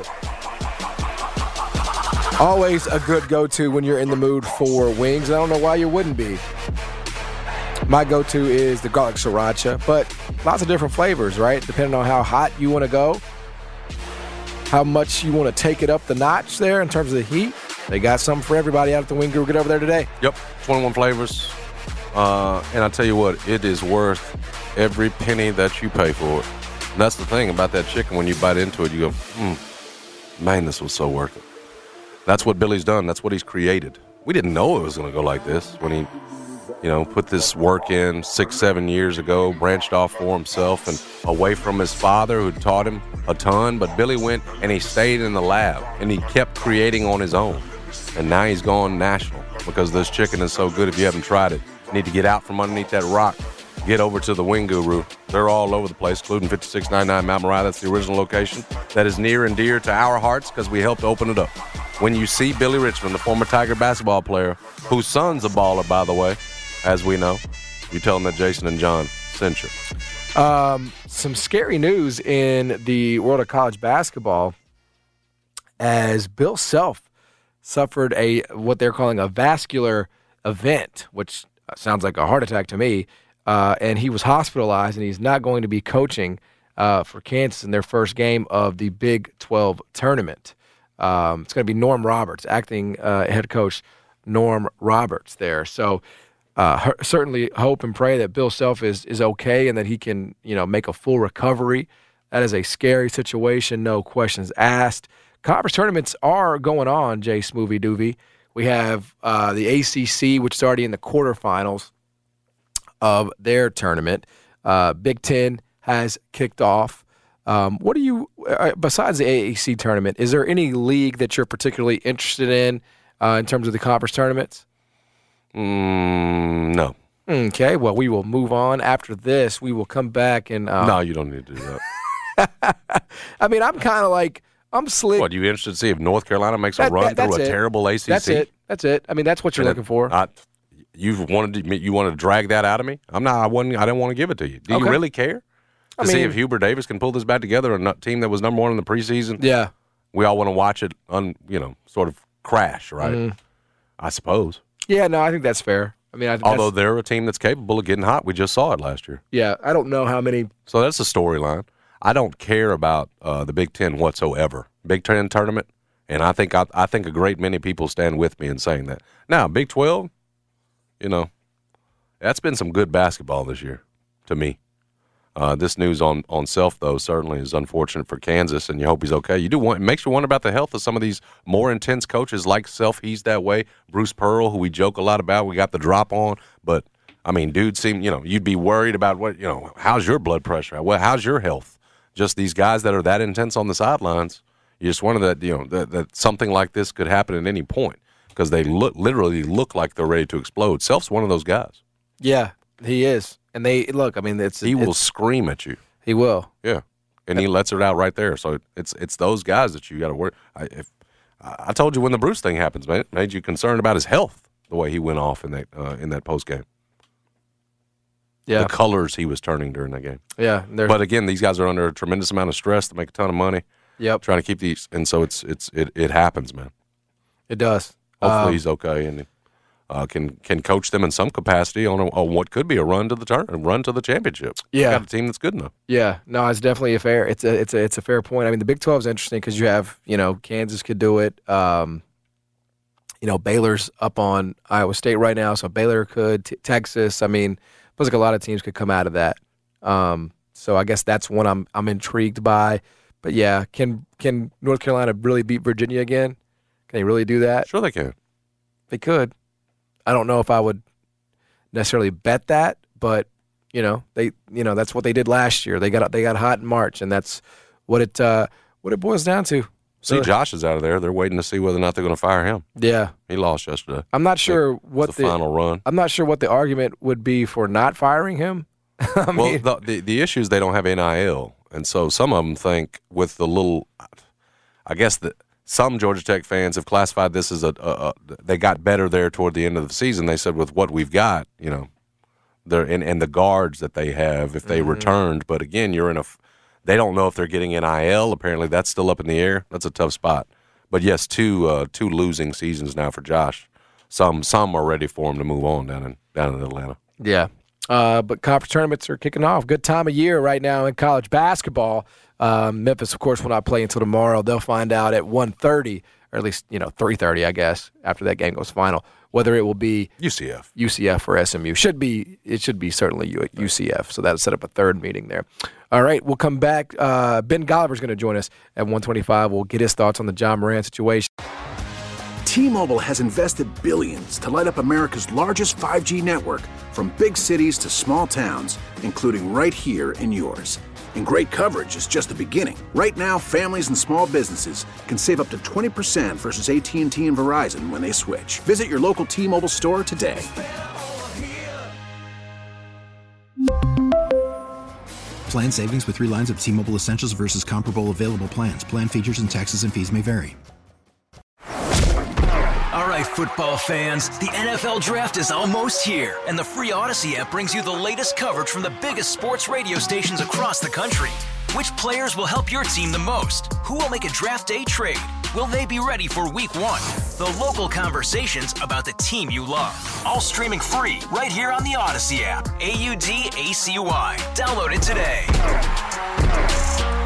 Always a good go-to when you're in the mood for wings. I don't know why you wouldn't be. My go-to is the garlic sriracha, but lots of different flavors, right? Depending on how hot you want to go, how much you want to take it up the notch there in terms of the heat. They got something for everybody out at the Wing Guru. Get over there today. Yep, twenty-one flavors. Uh, and I tell you what, it is worth every penny that you pay for it. And that's the thing about that chicken. When you bite into it, you go, mm, man, this was so worth it. That's what Billy's done. That's what he's created. We didn't know it was going to go like this when he, you know, put this work in six, seven years ago, branched off for himself and away from his father who taught him a ton. But Billy went and he stayed in the lab and he kept creating on his own. And now he's gone national because this chicken is so good. If you haven't tried it, you need to get out from underneath that rock. Get over to the Wing Guru. They're all over the place, including fifty-six ninety-nine Mount Moriah. That's the original location. That is near and dear to our hearts because we helped open it up. When you see Billy Richmond, the former Tiger basketball player, whose son's a baller, by the way, as we know, you tell them that Jason and John sent you. Um, some scary news in the world of college basketball as Bill Self suffered a what they're calling a vascular event, which sounds like a heart attack to me, uh, and he was hospitalized, and he's not going to be coaching uh, for Kansas in their first game of the Big twelve tournament. Um, it's going to be Norm Roberts, acting uh, head coach Norm Roberts there. So uh, certainly hope and pray that Bill Self is is okay and that he can, you know, make a full recovery. That is a scary situation, no questions asked. Conference tournaments are going on, Jay Smoovie Doovie. We have uh, the A C C, which is already in the quarterfinals of their tournament. Uh, Big Ten has kicked off. Um, what do you, uh, besides the A A C tournament, is there any league that you're particularly interested in uh, in terms of the conference tournaments? Mm, no. Okay, well, we will move on. After this, we will come back and. Uh, no, you don't need to do that. I mean, I'm kind of like, I'm slick. What, you interested to see if North Carolina makes a that, run that, through a it. terrible A C C? That's it. That's it. I mean, that's what you're and looking it, for. I, you've wanted to, you wanted to drag that out of me? I'm not. I wasn't. I didn't want to give it to you. Do Okay. you really care to I see mean- if Hubert Davis can pull this back together? A team that was number one in the preseason. Yeah. We all want to watch it. Un, you know, sort of crash, right? Mhm. I suppose. Yeah, no, I think that's fair. I mean, I, Although that's- they're a team that's capable of getting hot. We just saw it last year. yeah, I don't know how many. So that's the storyline. I don't care about uh, the Big Ten whatsoever. Big Ten tournament, and I think I, I think a great many people stand with me in saying that. Now, Big twelve, you know, that's been some good basketball this year to me. Uh, this news on, on Self, though, certainly is unfortunate for Kansas, and you hope he's okay. You do want, it makes you wonder about the health of some of these more intense coaches like Self. He's that way. Bruce Pearl, who we joke a lot about, we got the drop on, but I mean, dude, seem you know, you'd be worried about what you know. How's your blood pressure? Well, how's your health? Just these guys that are that intense on the sidelines. You just wonder that you know that, that something like this could happen at any point because they look literally look like they're ready to explode. Self's one of those guys. Yeah, he is. And they look. I mean, it's he it's, will scream at you. He will. Yeah, and he lets it out right there. So it's it's those guys that you got to worry. I, if I told you when the Bruce thing happens, man, it made you concerned about his health. The way he went off in that uh, in that post game. Yeah, the colors he was turning during that game. Yeah, but again, these guys are under a tremendous amount of stress to make a ton of money. Yep, trying to keep these, and so it's it's it, it happens, man. It does. Hopefully um, he's okay and uh, can can coach them in some capacity on, a, on what could be a run to the turn, a run to the championship. Yeah, got a team that's good enough. Yeah, no, it's definitely a fair. It's a it's a it's a fair point. I mean, the Big twelve is interesting because you have you know Kansas could do it. Um, you know Baylor's up on Iowa State right now, so Baylor could. T- Texas. I mean, feels like a lot of teams could come out of that. Um, so I guess that's one I'm I'm intrigued by. But yeah, can can North Carolina really beat Virginia again? Can they really do that? Sure, they can. They could. I don't know if I would necessarily bet that, but you know they you know that's what they did last year. They got they got hot in March, and that's what it uh, what it boils down to. See, So- Josh is out of there. They're waiting to see whether or not they're going to fire him. Yeah, he lost yesterday. I'm not sure what the final run. I'm not sure what the argument would be for not firing him. I well, mean, the, the the issue is they don't have N I L, and so some of them think with the little, I guess that some Georgia Tech fans have classified this as a, a, a they got better there toward the end of the season. They said with what we've got, you know, they're and, and the guards that they have if they Mm-hmm. returned. But again, you're in a, they don't know if they're getting N I L. Apparently, that's still up in the air. That's a tough spot. But yes, two uh, two losing seasons now for Josh. Some some are ready for him to move on down in down in Atlanta. yeah. Uh, but conference tournaments are kicking off. Good time of year right now in college basketball. Um, Memphis, of course, will not play until tomorrow. They'll find out at one thirty, or at least you know three thirty, I guess, after that game goes final, whether it will be U C F, U C F or S M U. Should be it should be certainly U- UCF. So that'll set up a third meeting there. All right, we'll come back. Uh, Ben Golliver's going to join us at one twenty-five. We'll get his thoughts on the John Moran situation. T-Mobile has invested billions to light up America's largest five G network, from big cities to small towns, including right here in yours. And great coverage is just the beginning. Right now, families and small businesses can save up to twenty percent versus A T and T and Verizon when they switch. Visit your local T-Mobile store today. Plan savings with three lines of T-Mobile Essentials versus comparable available plans. Plan features and taxes and fees may vary. All right, football fans, the N F L Draft is almost here, and the free Odyssey app brings you the latest coverage from the biggest sports radio stations across the country. Which players will help your team the most? Who will make a draft day trade? Will they be ready for week one? The local conversations about the team you love. All streaming free right here on the Odyssey app. A U D A C Y. Download it today.